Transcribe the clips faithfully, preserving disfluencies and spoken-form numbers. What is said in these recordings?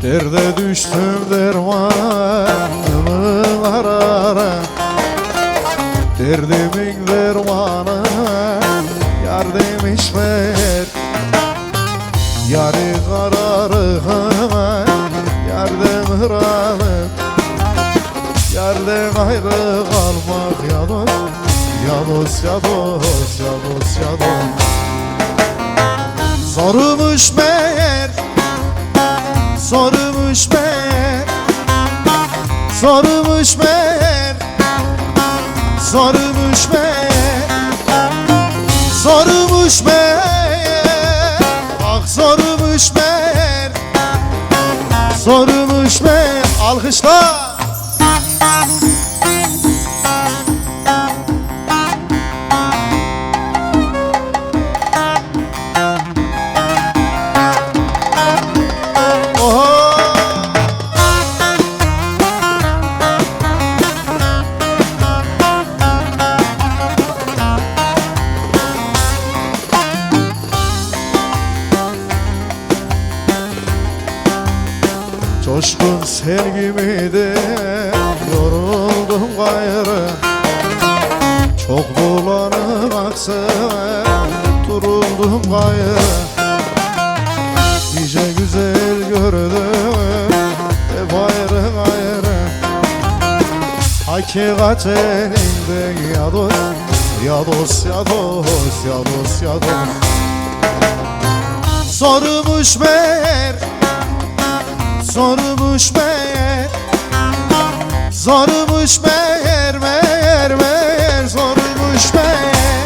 Derde düştüm dermanımı arara, derdimin dermanı yar demiş meğer. Yarı kararı yardım hıranı, yerden ayrı kalmak ya dost, ya dost, ya dost, ya dost, ya dost. Zormuş meğer, zormuş meğer, zormuş meğer, zormuş meğer, zormuş meğer, ah zormuş meğer, zormuş meğer. Alkışlar. Coşkun sevgimi de yoruldum gayrı, çok bulanık aksa duruldum gayrı. Nice güzel gördüm hep ayrı gayrı, hakikat elinde ya dost, ya dost, ya dost, ya dost, ya dost. Zormuş meğer, zormuş meğer, zormuş meğer, meğer, meğer, zormuş meğer,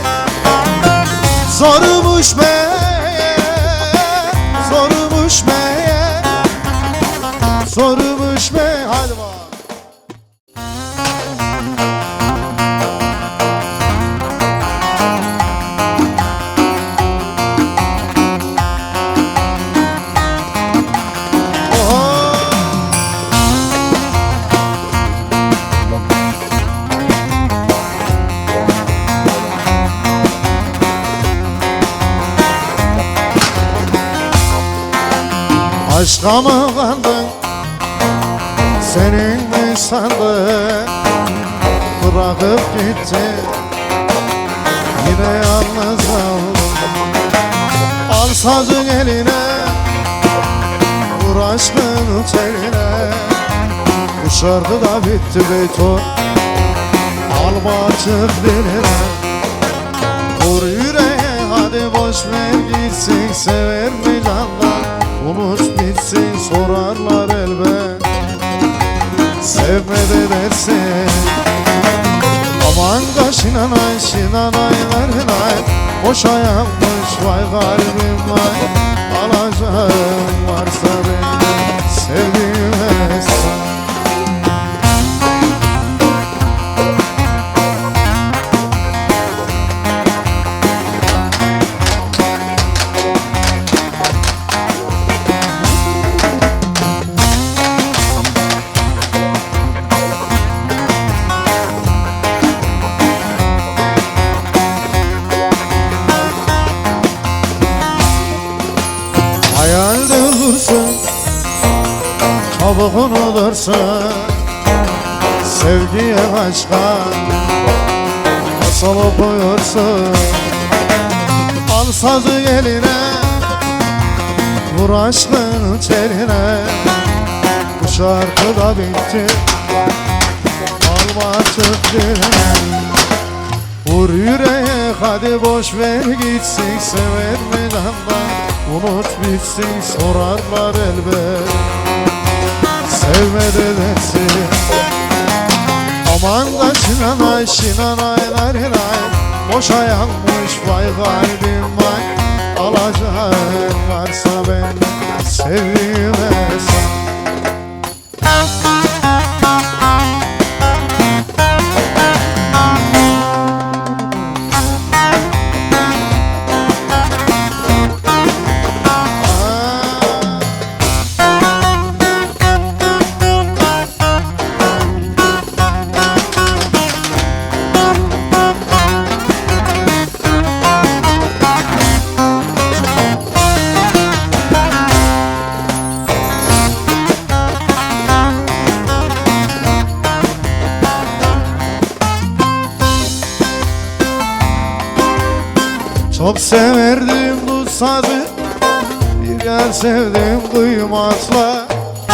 zormuş meğer, zormuş meğer, zormuş meğer. Hadi bak. Aşka mı kandın, senin mi sandın, bırakıp gittin, yine yalnız kaldım. Al sazın eline, vur aşkın teline, bu şarkı da bitti beyton, alma açık diline. Vur yüreğe hadi boş ver gitsin, sever mi candan, unut bitsin sorarlar elbet, sevmedi dersin. Aman da şinanay, şinanay verinay, boşa yanmış vay kalbim vay. Alacağım varsa benden sevdiğime sen. Hayalde olursun, çabuk unutursun, sevgiye aşka nasıl koyursun. Al sazı eline, vur aşkın teline, bu şarkı da bitti, alma açık diline. Vur yüreğe hadi boş ver gitsin, sever mi candan, unut bitsin sorarlar elbet, sevmedi dersin. Aman da şinanay, şinanay narinay, boşa yanmış vay kalbim vay. Alacağın varsa benden sevdiğime sen. Çok severdim bu sazı, bir yar sevdim duymazlar.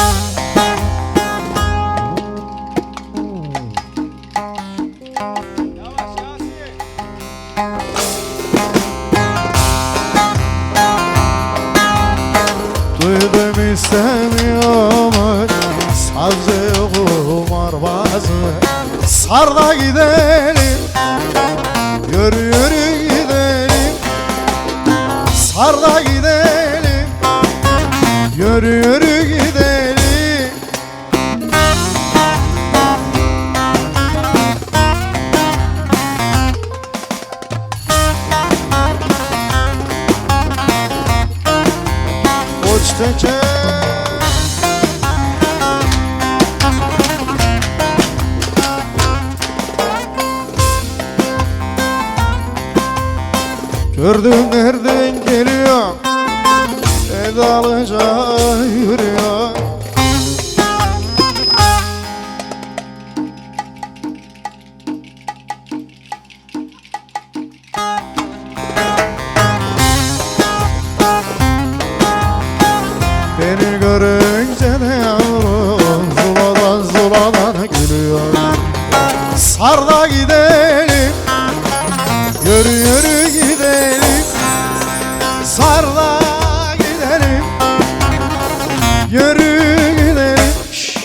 Duydum istemiyorum sazı kumarbazı. Sar da gidelim, yürü yürü gidelim. Sar da gidelim, yürü yürü gidelim. Uç teker gördüm nereden geliyor, edalıca yürüyor. Beni görünce de yavrum zuladan zuladan gülüyor. Sar da gidelim, yürü yürü gidelim. Sar da gidelim, yürü gidelim. Şşş.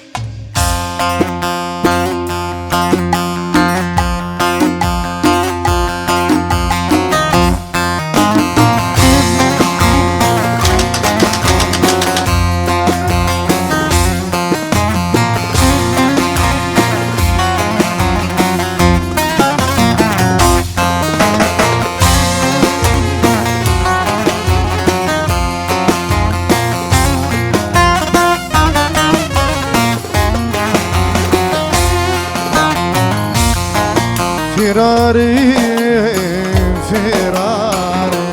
Firarim, firarim,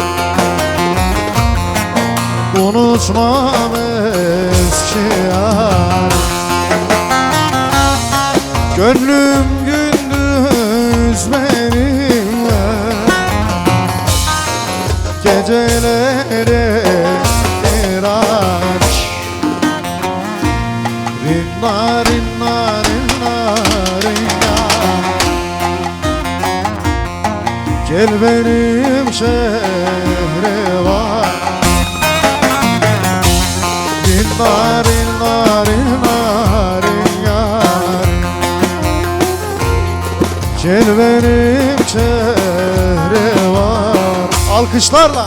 unutmam eski yar. Gönlüm gündüz benimle, geceleri firaş. Rinna rinna rinna rinna, gel benim şehre var. Rinna rinna rinna rinna, gel benim şehre var. Alkışlarla.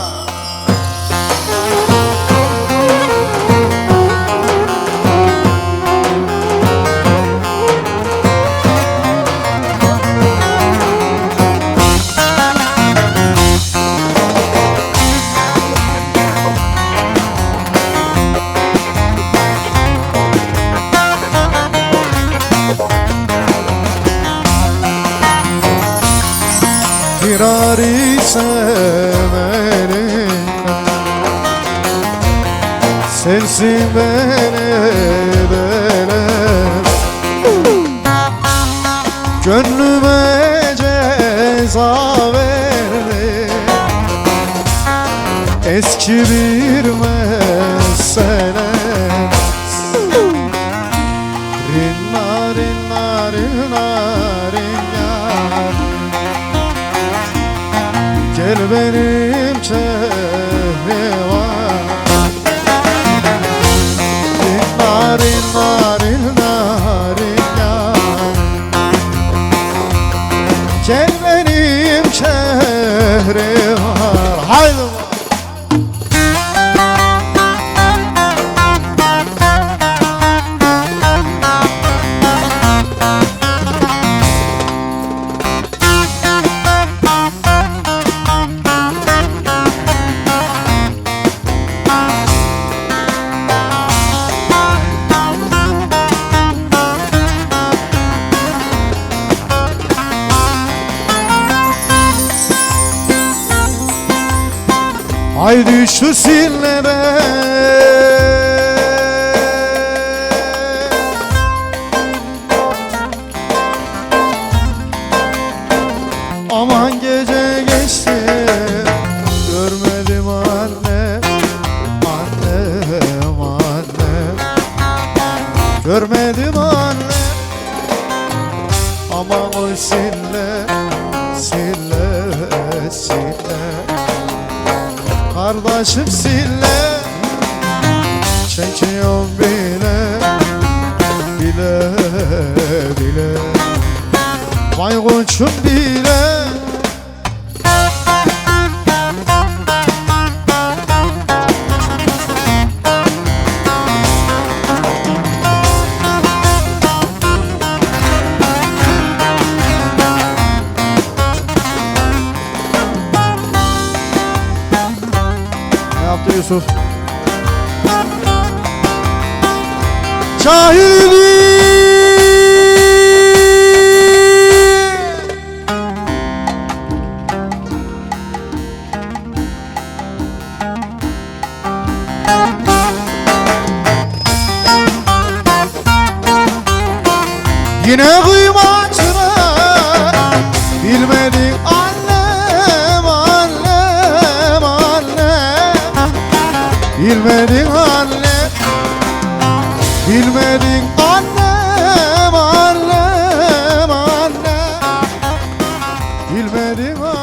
Firari severim, sensin beni delem. Gönlüme ceza verdi eski bir mesele. Rinna rinna rinna rinna, gel benim çehre var. Rinna rinna rinna rinna, gel benim çehre var. Haydi var. Haydi şu sillere aman gece geçti başım sille çekiyorum bile bile bile vay koçum bile. Ne yaptı Yusuf? Cahil yine kıymatını bilmedin annem annem annem bilmedin annem bilmedin annem annem annem bilmedin annem.